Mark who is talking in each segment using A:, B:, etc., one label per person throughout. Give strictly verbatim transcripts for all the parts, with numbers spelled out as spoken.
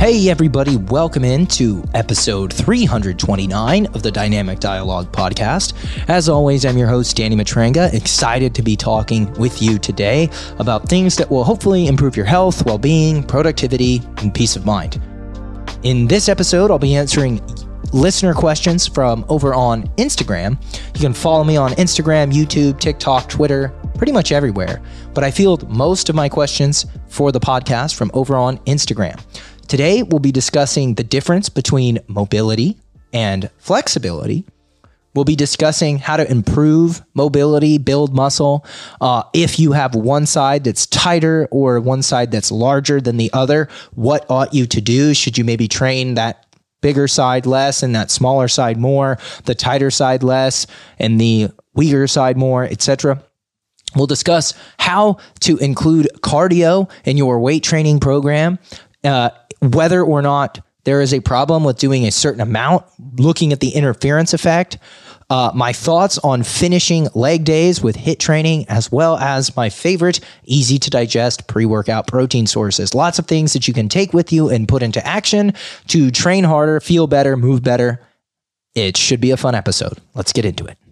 A: Hey everybody, welcome into episode three twenty-nine of the Dynamic Dialogue podcast. As always, I'm your host, Danny Matranga, excited to be talking with you today about things that will hopefully improve your health, well-being, productivity, and peace of mind. In this episode, I'll be answering listener questions from over on Instagram. You can follow me on Instagram, YouTube, TikTok, Twitter, pretty much everywhere. But I field most of my questions for the podcast from over on Instagram. Today, we'll be discussing the difference between mobility and flexibility. We'll be discussing how to improve mobility, build muscle. Uh, if you have one side that's tighter or one side that's larger than the other, what ought you to do? Should you maybe train that bigger side less and that smaller side more, the tighter side less and the weaker side more, et cetera? We'll discuss how to include cardio in your weight training program, uh, whether or not there is a problem with doing a certain amount, looking at the interference effect, uh, my thoughts on finishing leg days with HIIT training, as well as my favorite easy to digest pre-workout protein sources. Lots of things that you can take with you and put into action to train harder, feel better, move better. It should be a fun episode. Let's get into it.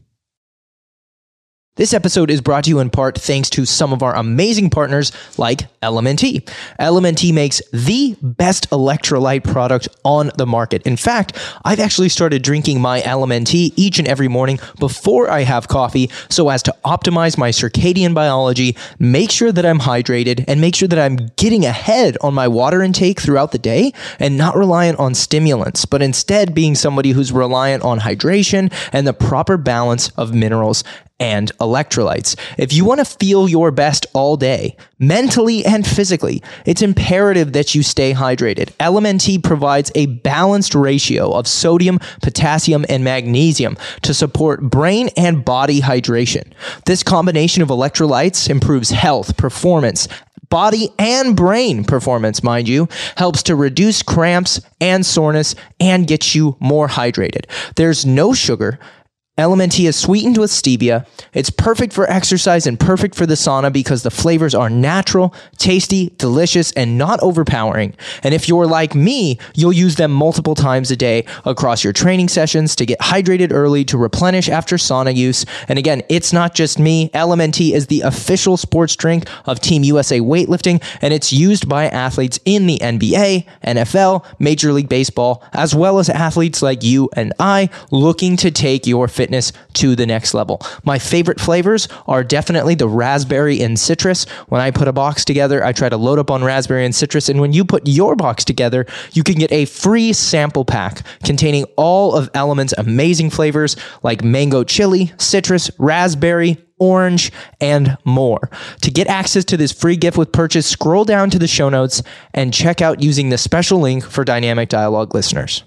A: This episode is brought to you in part thanks to some of our amazing partners like L M N T. L M N T makes the best electrolyte product on the market. In fact, I've actually started drinking my L M N T each and every morning before I have coffee so as to optimize my circadian biology, make sure that I'm hydrated, and make sure that I'm getting ahead on my water intake throughout the day and not reliant on stimulants, but instead being somebody who's reliant on hydration and the proper balance of minerals and electrolytes. If you want to feel your best all day, mentally and physically, it's imperative that you stay hydrated. L M N T provides a balanced ratio of sodium, potassium, and magnesium to support brain and body hydration. This combination of electrolytes improves health, performance, body and brain performance, mind you, helps to reduce cramps and soreness and gets you more hydrated. There's no sugar. L M N T is sweetened with stevia. It's perfect for exercise and perfect for the sauna because the flavors are natural, tasty, delicious, and not overpowering. And if you're like me, you'll use them multiple times a day across your training sessions to get hydrated early, to replenish after sauna use. And again, it's not just me. L M N T is the official sports drink of Team U S A Weightlifting, and it's used by athletes in the N B A, N F L, Major League Baseball, as well as athletes like you and I looking to take your fitness fitness to the next level. My favorite flavors are definitely the raspberry and citrus. When I put a box together, I try to load up on raspberry and citrus. And when you put your box together, you can get a free sample pack containing all of L M N's amazing flavors like mango chili, citrus, raspberry, orange, and more. To get access to this free gift with purchase, scroll down to the show notes and check out using the special link for Dynamic Dialogue listeners.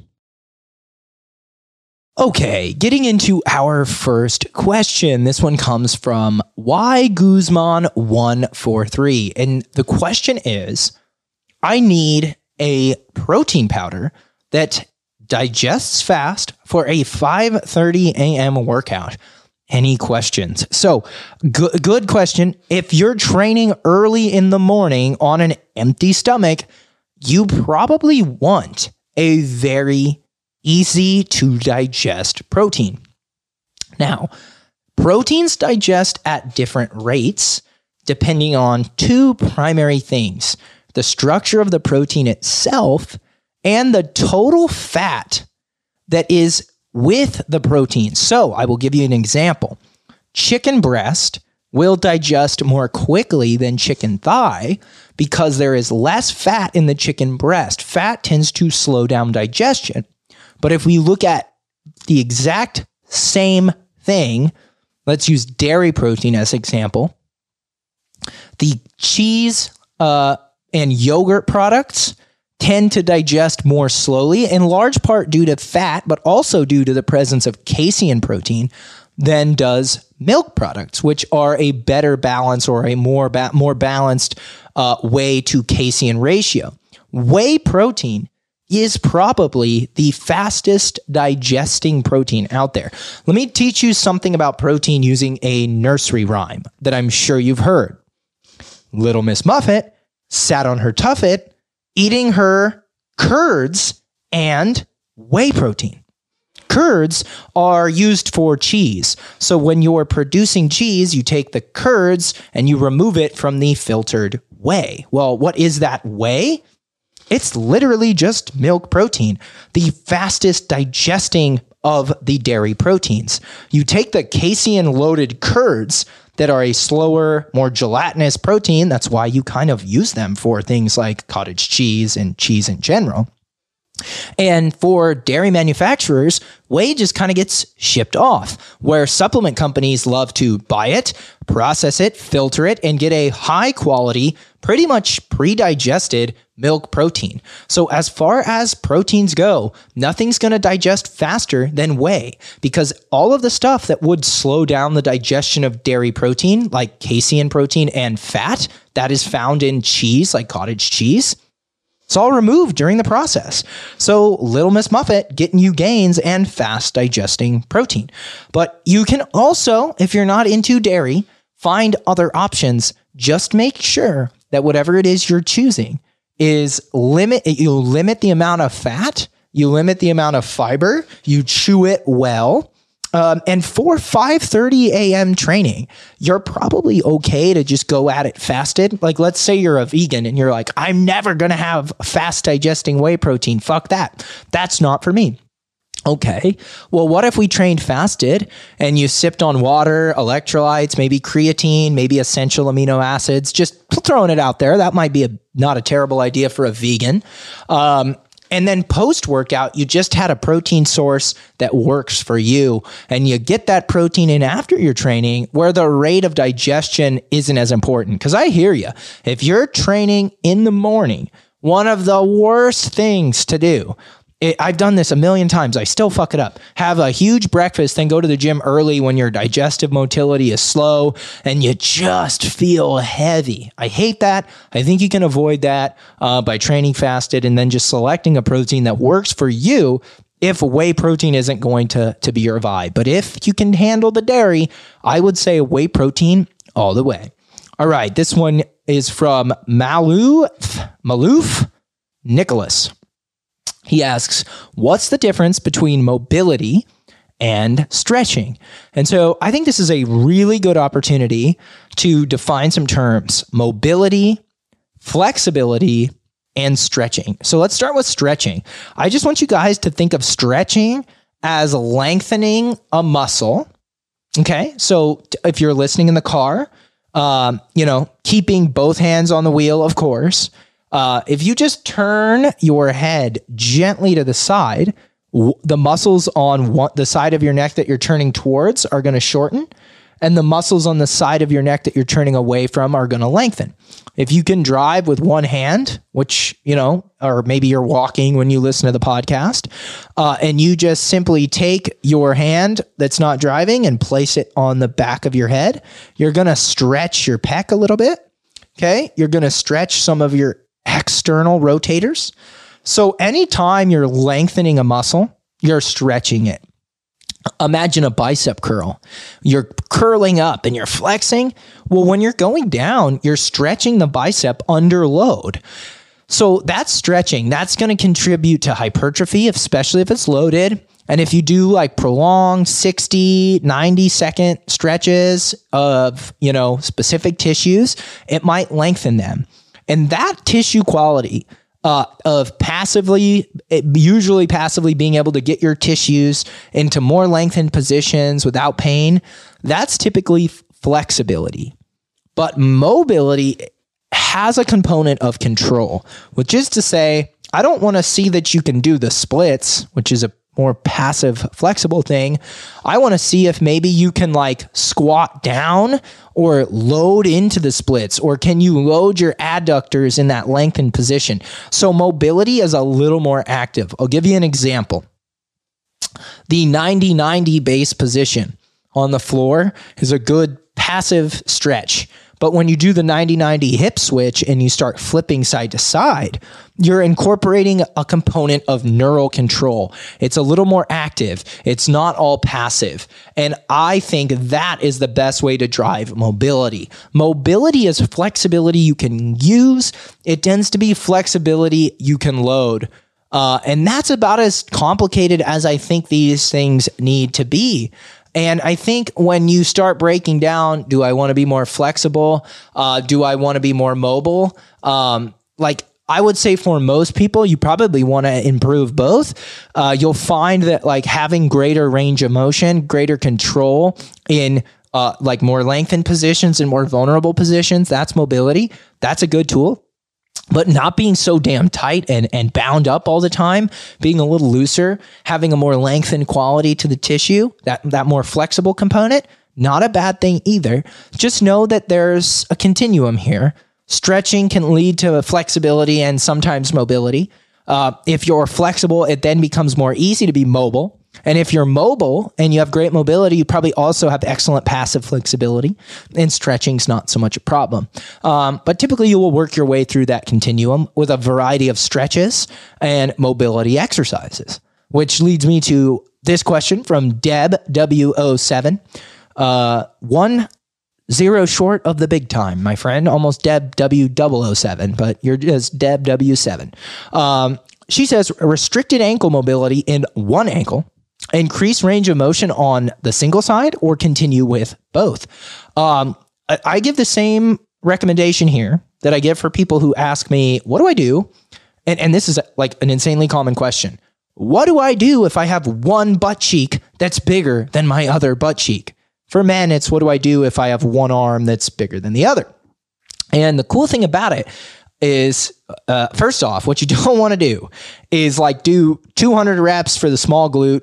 A: Okay, getting into our first question. This one comes from Y Guzman one four three. And the question is, I need a protein powder that digests fast for a five thirty a.m. workout. Any questions? So, good, good question. If you're training early in the morning on an empty stomach, you probably want a very easy to digest protein. Now, proteins digest at different rates depending on two primary things: the structure of the protein itself and the total fat that is with the protein. So I will give you an example. Chicken breast will digest more quickly than chicken thigh because there is less fat in the chicken breast. Fat tends to slow down digestion. But if we look at the exact same thing, let's use dairy protein as an example. The cheese uh, and yogurt products tend to digest more slowly, in large part due to fat, but also due to the presence of casein protein, than does milk products, which are a better balance or a more ba- more balanced uh, whey to casein ratio. Whey protein is probably the fastest digesting protein out there. Let me teach you something about protein using a nursery rhyme that I'm sure you've heard. Little Miss Muffet sat on her tuffet, eating her curds and whey protein. Curds are used for cheese. So when you're producing cheese, you take the curds and you remove it from the filtered whey. Well, what is that whey? It's literally just milk protein, the fastest digesting of the dairy proteins. You take the casein-loaded curds that are a slower, more gelatinous protein. That's why you kind of use them for things like cottage cheese and cheese in general. And for dairy manufacturers, whey just kind of gets shipped off, where supplement companies love to buy it, process it, filter it, and get a high quality, pretty much pre-digested milk protein. So as far as proteins go, nothing's going to digest faster than whey, because all of the stuff that would slow down the digestion of dairy protein, like casein protein and fat that is found in cheese, like cottage cheese, it's all removed during the process. So Little Miss Muffet getting you gains and fast digesting protein. But you can also, if you're not into dairy, find other options. Just make sure that whatever it is you're choosing is limit, you limit the amount of fat, you limit the amount of fiber, you chew it well. Um, and for five thirty a.m. training, you're probably okay to just go at it fasted. Like, let's say you're a vegan and you're like, I'm never going to have fast digesting whey protein. Fuck that. That's not for me. Okay, well, what if we trained fasted and you sipped on water, electrolytes, maybe creatine, maybe essential amino acids, just throwing it out there. That might be a, not a terrible idea for a vegan. Um, And then post-workout, you just had a protein source that works for you, and you get that protein in after your training where the rate of digestion isn't as important. Because I hear you. If you're training in the morning, one of the worst things to do, It, I've done this a million times. I still fuck it up. Have a huge breakfast, then go to the gym early when your digestive motility is slow and you just feel heavy. I hate that. I think you can avoid that uh, by training fasted and then just selecting a protein that works for you if whey protein isn't going to, to be your vibe. But if you can handle the dairy, I would say whey protein all the way. All right, this one is from Maloof, Maloof Nicholas. He asks, what's the difference between mobility and stretching? And so I think this is a really good opportunity to define some terms: mobility, flexibility, and stretching. So let's start with stretching. I just want you guys to think of stretching as lengthening a muscle. Okay. So if you're listening in the car, um, you know, keeping both hands on the wheel, of course. Uh, if you just turn your head gently to the side, w- the muscles on one, the side of your neck that you're turning towards are going to shorten, and the muscles on the side of your neck that you're turning away from are going to lengthen. If you can drive with one hand, which, you know, or maybe you're walking when you listen to the podcast, uh, and you just simply take your hand that's not driving and place it on the back of your head, you're going to stretch your pec a little bit. Okay. You're going to stretch some of your external rotators. So anytime you're lengthening a muscle, you're stretching it. Imagine a bicep curl. You're curling up and you're flexing. Well, when you're going down, you're stretching the bicep under load. So that's stretching. That's going to contribute to hypertrophy, especially if it's loaded. And if you do like prolonged sixty, ninety second stretches of, you know, specific tissues, it might lengthen them. And that tissue quality uh, of passively, usually passively being able to get your tissues into more lengthened positions without pain, that's typically flexibility. But mobility has a component of control, which is to say, I don't want to see that you can do the splits, which is a more passive, flexible thing. I want to see if maybe you can like squat down or load into the splits, or can you load your adductors in that lengthened position? So mobility is a little more active. I'll give you an example. The ninety ninety base position on the floor is a good passive stretch. But when you do the ninety ninety hip switch and you start flipping side to side, you're incorporating a component of neural control. It's a little more active. It's not all passive. And I think that is the best way to drive mobility. Mobility is flexibility you can use. It tends to be flexibility you can load. Uh, and that's about as complicated as I think these things need to be. And I think when you start breaking down, do I want to be more flexible? Uh, do I want to be more mobile? Um, like I would say for most people, you probably want to improve both. Uh, you'll find that like having greater range of motion, greater control in uh, like more lengthened positions and more vulnerable positions, that's mobility. That's a good tool. But not being so damn tight and, and bound up all the time, being a little looser, having a more lengthened quality to the tissue, that, that more flexible component, not a bad thing either. Just know that there's a continuum here. Stretching can lead to flexibility and sometimes mobility. Uh, if you're flexible, it then becomes more easy to be mobile. And if you're mobile and you have great mobility, you probably also have excellent passive flexibility, and stretching's not so much a problem. Um, but typically you will work your way through that continuum with a variety of stretches and mobility exercises, which leads me to this question from Deb W O seven. Uh, one zero short of the big time, my friend, almost Deb W double oh seven, but you're just Deb W seven. Um, she says restricted ankle mobility in one ankle, increase range of motion on the single side, or continue with both. Um, I, I give the same recommendation here that I give for people who ask me, what do I do? And, and this is like an insanely common question. What do I do if I have one butt cheek that's bigger than my other butt cheek? For men, it's what do I do if I have one arm that's bigger than the other? And the cool thing about it is, uh, first off, what you don't want to do is like do two hundred reps for the small glute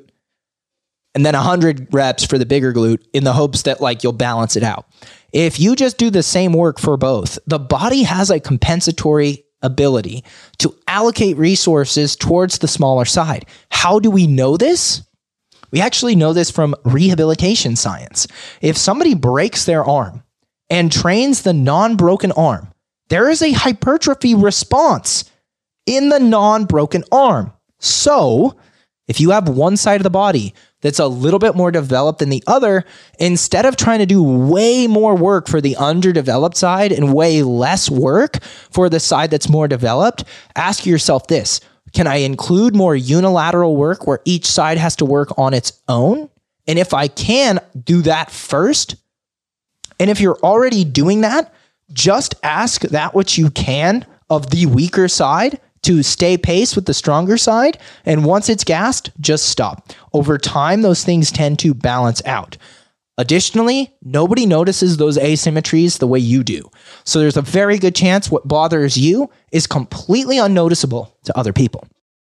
A: and then one hundred reps for the bigger glute in the hopes that like you'll balance it out. If you just do the same work for both, the body has a compensatory ability to allocate resources towards the smaller side. How do we know this? We actually know this from rehabilitation science. If somebody breaks their arm and trains the non-broken arm, there is a hypertrophy response in the non-broken arm. So if you have one side of the body that's a little bit more developed than the other, instead of trying to do way more work for the underdeveloped side and way less work for the side that's more developed, ask yourself this: can I include more unilateral work where each side has to work on its own? And if I can, do that first. And if you're already doing that, just ask that which you can of the weaker side to stay pace with the stronger side. And once it's gassed, just stop. Over time, those things tend to balance out. Additionally, nobody notices those asymmetries the way you do. So there's a very good chance what bothers you is completely unnoticeable to other people.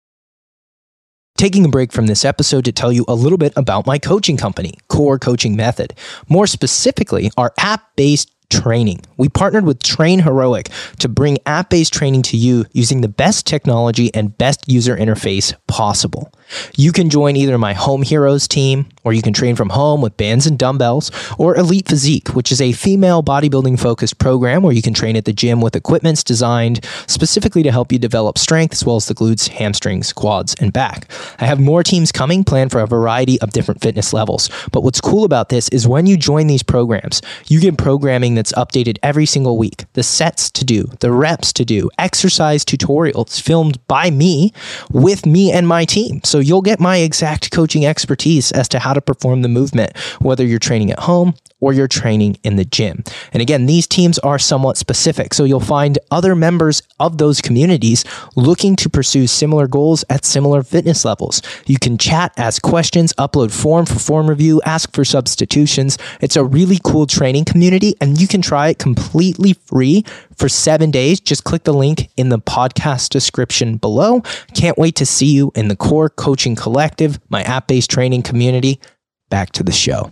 A: Taking a break from this episode to tell you a little bit about my coaching company, Core Coaching Method. More specifically, our app-based training. We partnered with Train Heroic to bring app-based training to you using the best technology and best user interface possible. You can join either my Home Heroes team, or you can train from home with bands and dumbbells, or Elite Physique, which is a female bodybuilding focused program where you can train at the gym with equipments designed specifically to help you develop strength as well as the glutes, hamstrings, quads, and back. I have more teams coming planned for a variety of different fitness levels. But what's cool about this is when you join these programs, you get programming that's updated every single week, the sets to do, the reps to do, exercise tutorials filmed by me with me and my team. So you'll get my exact coaching expertise as to how to perform the movement, whether you're training at home or you're training in the gym. And again, these teams are somewhat specific, so you'll find other members of those communities looking to pursue similar goals at similar fitness levels. You can chat, ask questions, upload form for form review, ask for substitutions. It's a really cool training community, and you can try it completely free for seven days. Just click the link in the podcast description below. Can't wait to see you in the Core Coaching Collective, my app-based training community. Back to the show.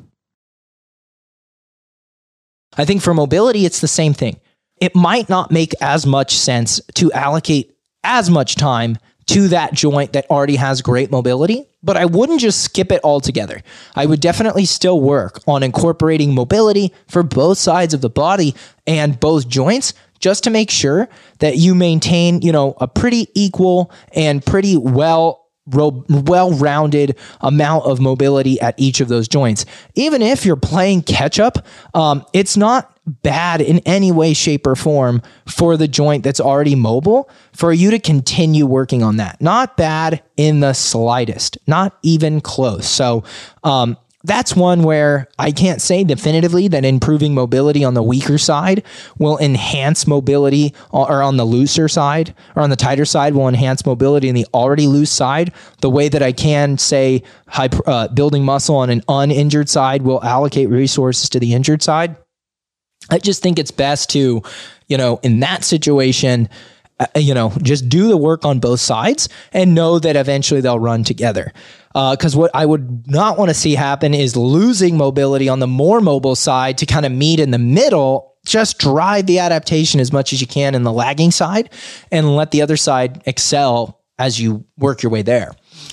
A: I think for mobility, it's the same thing. It might not make as much sense to allocate as much time to that joint that already has great mobility, but I wouldn't just skip it altogether. I would definitely still work on incorporating mobility for both sides of the body and both joints, just to make sure that you maintain, you know, a pretty equal and pretty well ro- well-rounded amount of mobility at each of those joints. Even if you're playing catch up, um, it's not bad in any way, shape, or form for the joint that's already mobile for you to continue working on that. Not bad in the slightest, not even close. So, um, that's one where I can't say definitively that improving mobility on the weaker side will enhance mobility, or on the looser side or on the tighter side will enhance mobility in the already loose side, the way that I can say high, uh, building muscle on an uninjured side will allocate resources to the injured side. I just think it's best to, you know, in that situation, uh, you know, just do the work on both sides and know that eventually they'll run together. Because uh, what I would not want to see happen is losing mobility on the more mobile side to kind of meet in the middle. Just drive the adaptation as much as you can in the lagging side and let the other side excel as you work your way there.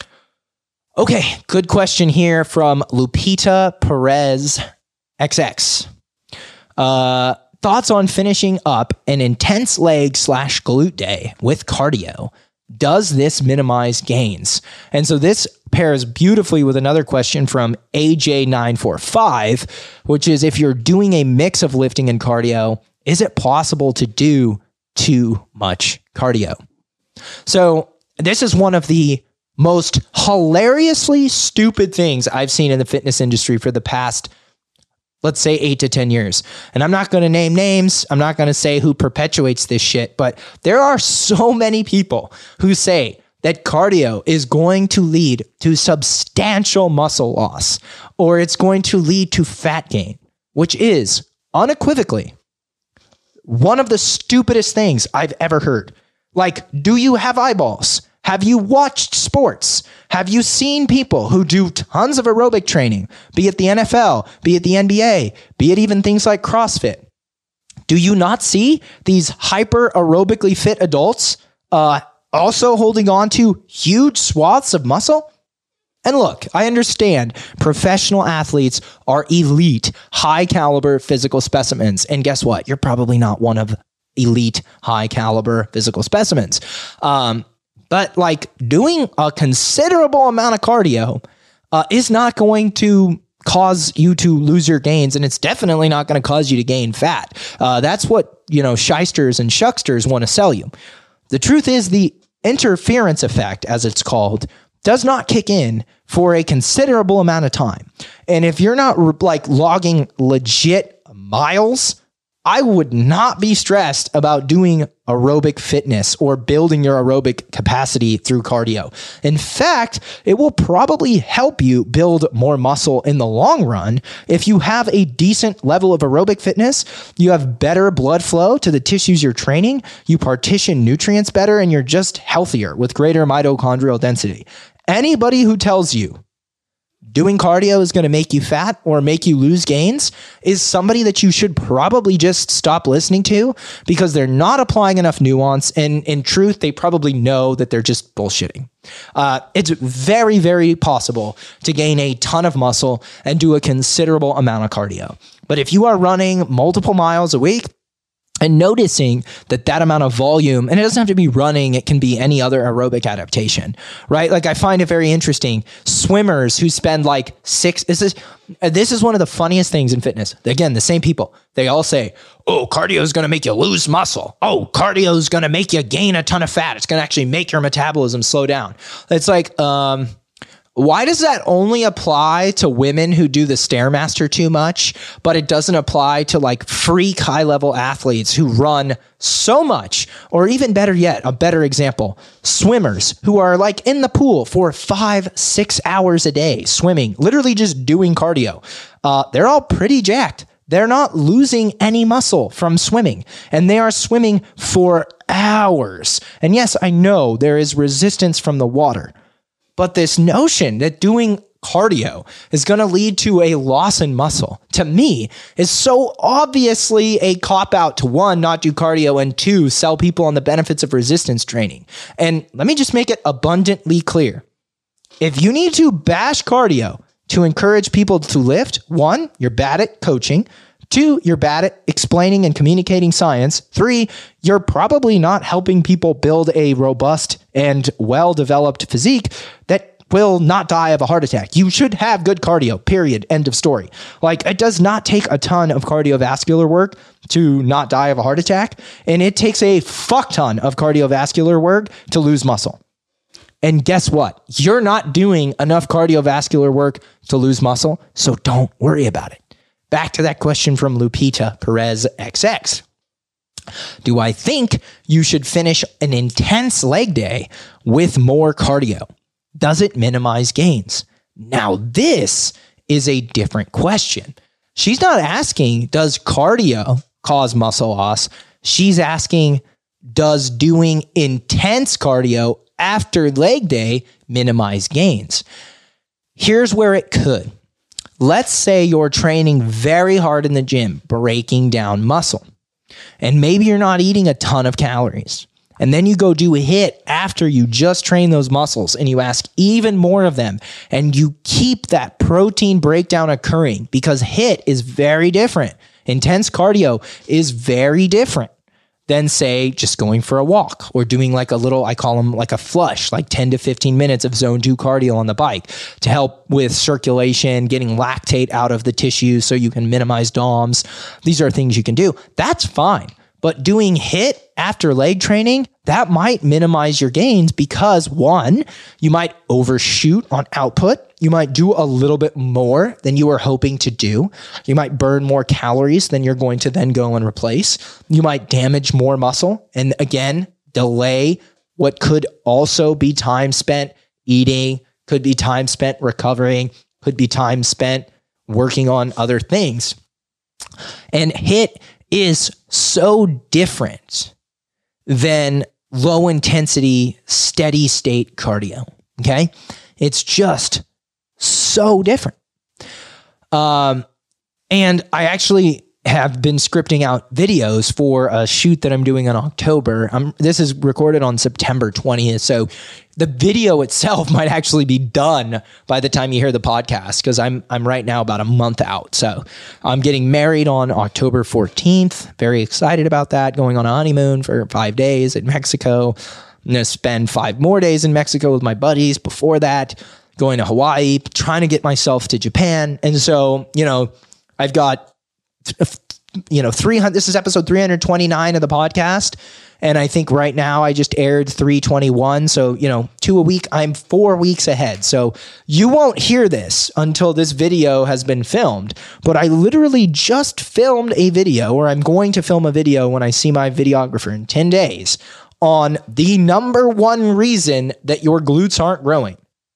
A: Okay, good question here from Lupita Perez X X. Uh, thoughts on finishing up an intense leg slash glute day with cardio? Does this minimize gains? And so this pairs beautifully with another question from A J nine four five, which is, if you're doing a mix of lifting and cardio, is it possible to do too much cardio? So this is one of the most hilariously stupid things I've seen in the fitness industry for the past, let's say, eight to ten years. And I'm not going to name names. I'm not going to say who perpetuates this shit, but there are so many people who say that cardio is going to lead to substantial muscle loss, or it's going to lead to fat gain, which is unequivocally one of the stupidest things I've ever heard. Like, do you have eyeballs? Have you watched sports? Have you seen people who do tons of aerobic training, be it the N F L, be it the N B A, be it even things like CrossFit? Do you not see these hyper aerobically fit adults uh, also holding on to huge swaths of muscle? And look, I understand professional athletes are elite, high caliber physical specimens. And guess what? You're probably not one of elite, high caliber physical specimens. Um, But like doing a considerable amount of cardio uh, is not going to cause you to lose your gains. And it's definitely not going to cause you to gain fat. Uh, that's what, you know, shysters and shucksters want to sell you. The truth is the interference effect, as it's called, does not kick in for a considerable amount of time. And if you're not like logging legit miles, I would not be stressed about doing aerobic fitness or building your aerobic capacity through cardio. In fact, it will probably help you build more muscle in the long run. If you have a decent level of aerobic fitness, you have better blood flow to the tissues you're training, you partition nutrients better, and you're just healthier with greater mitochondrial density. Anybody who tells you doing cardio is going to make you fat or make you lose gains is somebody that you should probably just stop listening to, because they're not applying enough nuance. And in truth, they probably know that they're just bullshitting. Uh, it's very, very possible to gain a ton of muscle and do a considerable amount of cardio. But if you are running multiple miles a week, and noticing that that amount of volume, and it doesn't have to be running, it can be any other aerobic adaptation, right? Like I find it very interesting. Swimmers who spend like six, this is, this is one of the funniest things in fitness. Again, the same people, they all say, oh, cardio is going to make you lose muscle. Oh, cardio is going to make you gain a ton of fat. It's going to actually make your metabolism slow down. It's like, um, why does that only apply to women who do the Stairmaster too much, but it doesn't apply to like freak high level athletes who run so much? Or even better yet, a better example, swimmers who are like in the pool for five, six hours a day, swimming, literally just doing cardio. Uh, they're all pretty jacked. They're not losing any muscle from swimming, and they are swimming for hours. And yes, I know there is resistance from the water. But this notion that doing cardio is going to lead to a loss in muscle, to me, is so obviously a cop-out to, one, not do cardio, and two, sell people on the benefits of resistance training. And let me just make it abundantly clear. If you need to bash cardio to encourage people to lift, one, you're bad at coaching. Two, you're bad at explaining and communicating science. Three, you're probably not helping people build a robust and well-developed physique that will not die of a heart attack. You should have good cardio, period. End of story. Like, it does not take a ton of cardiovascular work to not die of a heart attack. And it takes a fuck ton of cardiovascular work to lose muscle. And guess what? You're not doing enough cardiovascular work to lose muscle, so don't worry about it. Back to that question from Lupita Perez X X. Do I think you should finish an intense leg day with more cardio? Does it minimize gains? Now, this is a different question. She's not asking, does cardio cause muscle loss? She's asking, does doing intense cardio after leg day minimize gains? Here's where it could. Let's say you're training very hard in the gym, breaking down muscle, and maybe you're not eating a ton of calories. And then you go do a HIIT after you just train those muscles and you ask even more of them, and you keep that protein breakdown occurring because HIIT is very different. Intense cardio is very different than, say, just going for a walk or doing like a little, I call them like a flush, like ten to fifteen minutes of zone two cardio on the bike to help with circulation, getting lactate out of the tissue so you can minimize D O M S. These are things you can do. That's fine. But doing HIIT after leg training, that might minimize your gains because, one, you might overshoot on output. You might do a little bit more than you were hoping to do. You might burn more calories than you're going to then go and replace. You might damage more muscle and, again, delay what could also be time spent eating, could be time spent recovering, could be time spent working on other things. And HIIT is so different than low intensity, steady state cardio. Okay. It's just so different. Um, and I actually have been scripting out videos for a shoot that I'm doing in October. I'm, this is recorded on September twentieth. So the video itself might actually be done by the time you hear the podcast, because I'm I'm right now about a month out. So I'm getting married on October fourteenth. Very excited about that. Going on a honeymoon for five days in Mexico. I'm going to spend five more days in Mexico with my buddies before that. Going to Hawaii, trying to get myself to Japan. And so, you know, I've got you know, three hundred, this is episode three hundred twenty-nine of the podcast. And I think right now I just aired three twenty-one. So, you know, two a week, I'm four weeks ahead. So you won't hear this until this video has been filmed, but I literally just filmed a video, or I'm going to film a video when I see my videographer in ten days, on the number one reason that your glutes aren't growing.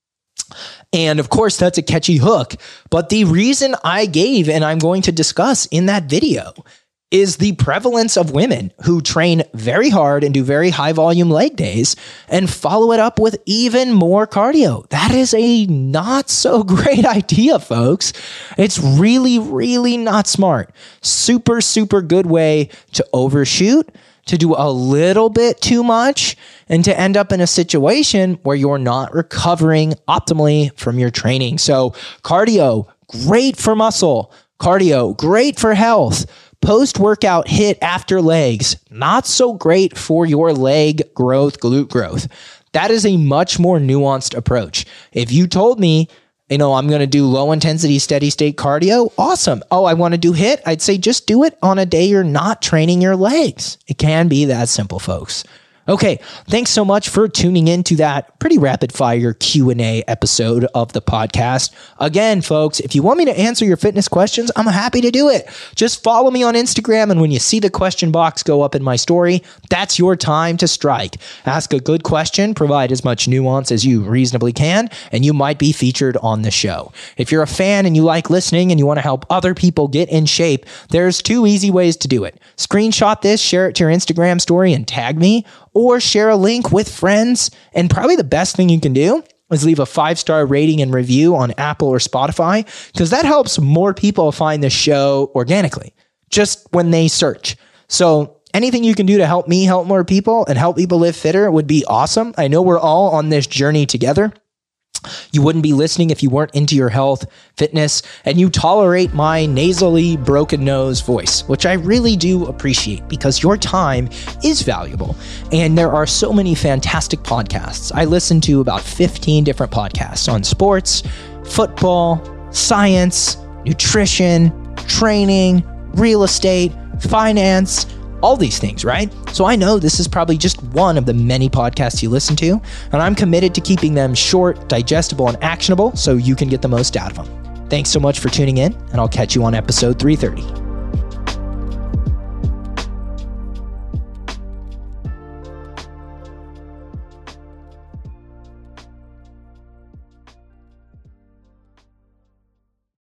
A: And of course, that's a catchy hook. But the reason I gave, and I'm going to discuss in that video, is the prevalence of women who train very hard and do very high volume leg days and follow it up with even more cardio. That is a not so great idea, folks. It's really, really not smart. Super, super good way to overshoot, to do a little bit too much, and to end up in a situation where you're not recovering optimally from your training. So cardio, great for muscle. Cardio, great for health. Post-workout HIIT after legs, not so great for your leg growth, glute growth. That is a much more nuanced approach. If you told me, you know, I'm going to do low intensity, steady state cardio, awesome. Oh, I want to do HIIT. I'd say just do it on a day you're not training your legs. It can be that simple, folks. Okay, thanks so much for tuning in to that pretty rapid fire Q and A episode of the podcast. Again, folks, if you want me to answer your fitness questions, I'm happy to do it. Just follow me on Instagram, and when you see the question box go up in my story, that's your time to strike. Ask a good question, provide as much nuance as you reasonably can, and you might be featured on the show. If you're a fan and you like listening and you want to help other people get in shape, there's two easy ways to do it. Screenshot this, share it to your Instagram story, and tag me, or share a link with friends. And probably the best thing you can do is leave a five-star rating and review on Apple or Spotify, because that helps more people find the show organically, just when they search. So anything you can do to help me help more people and help people live fitter would be awesome. I know we're all on this journey together. You wouldn't be listening if you weren't into your health, fitness, and you tolerate my nasally broken nose voice, which I really do appreciate because your time is valuable. And there are so many fantastic podcasts. I listen to about fifteen different podcasts on sports, football, science, nutrition, training, real estate, finance, all these things, right? So I know this is probably just one of the many podcasts you listen to, and I'm committed to keeping them short, digestible, and actionable so you can get the most out of them. Thanks so much for tuning in, and I'll catch you on episode three thirty.